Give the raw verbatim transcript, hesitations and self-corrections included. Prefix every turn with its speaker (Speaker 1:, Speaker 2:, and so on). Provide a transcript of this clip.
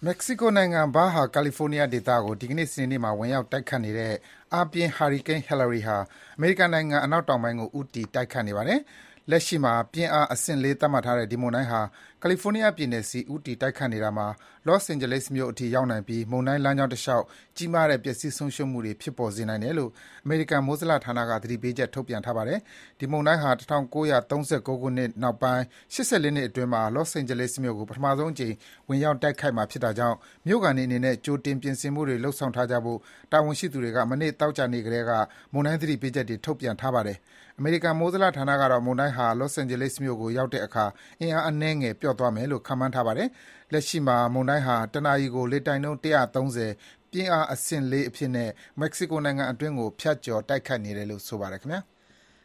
Speaker 1: မက္ကဆီကိုနိုင်ငံ ဘာဟာကယ်လီဖိုးနီးယားဒေသကို ဒီကနေ့ စနေနေ့မှာ ဝင်ရောက်တိုက်ခတ်နေတဲ့ အားပြင်းဟာရီကိန်း Hilary ဟာ အမေရိကန်နိုင်ငံ အနောက်တောင်ပိုင်းကို ဦးတည်တိုက်ခတ်နေပါတယ်။ လက်ရှိမှာ ပြင်းအား အဆင့် ၄ သတ်မှတ်ထားတဲ့ ဒီမုန်တိုင်းဟာ ကယ်လီဖိုးနီးယားပြည်နယ်ဆီ ဦးတည်တိုက်ခတ်နေတာမှာ Los Angeles မြို့အထိ ရောက်နိုင်ပြီး မုန်တိုင်းလမ်းကြောင်းတလျှောက် ကြီးမားတဲ့ ပျက်စီးဆုံးရှုံးမှုတွေ ဖြစ်ပေါ်စေနိုင်တယ်လို့ အမေရိကန် မိုးဇလဌာနက သတိပေးချက် ထုတ်ပြန်ထားပါတယ်။ ဒီမုန်တိုင်းဟာ ၁၉၃၉ ခုနှစ်နောက်ပိုင်း ၈၄ နှစ်အတွင်းမှာ Los Angeles မြို့ကို ပထမဆုံးအကြိမ် ဝင်ရောက်တိုက်ခတ်မှာဖြစ်တာကြောင့် မြို့ခံတွေအနေနဲ့ ကြိုတင်ပြင်ဆင်မှုတွေ လုပ်ဆောင်ထားကြဖို့ တာဝန်ရှိသူတွေက မနေ့ သောကြာနေ့ကတည်းက မုန်တိုင်းသတိပေးချက်တွေ ထုတ်ပြန်ထားပါတယ်။ အမေရိကန် မိုးဇလဌာနကတော့ မုန်တိုင်းဟာ Los Angeles မြို့ကို ရောက်တဲ့အခါ အင်အားအနည်းငယ် ပျော့သွားမယ်လို့ ခန့်မှန်းထားပါတယ်။ လက်ရှိမှာ မုန်တိုင်းဟာ တနာရီကို လေတိုက်နှုန်း ၁၃၀ ပြင်းအားအဆင့် ၄ အဖြစ်နဲ့ မက္ကဆီကိုနိုင်ငံအတွင်းကို ဖြတ်ကျော် တိုက်ခတ်နေတယ်လို့ ဆိုပါတယ်ခင်ဗျာ။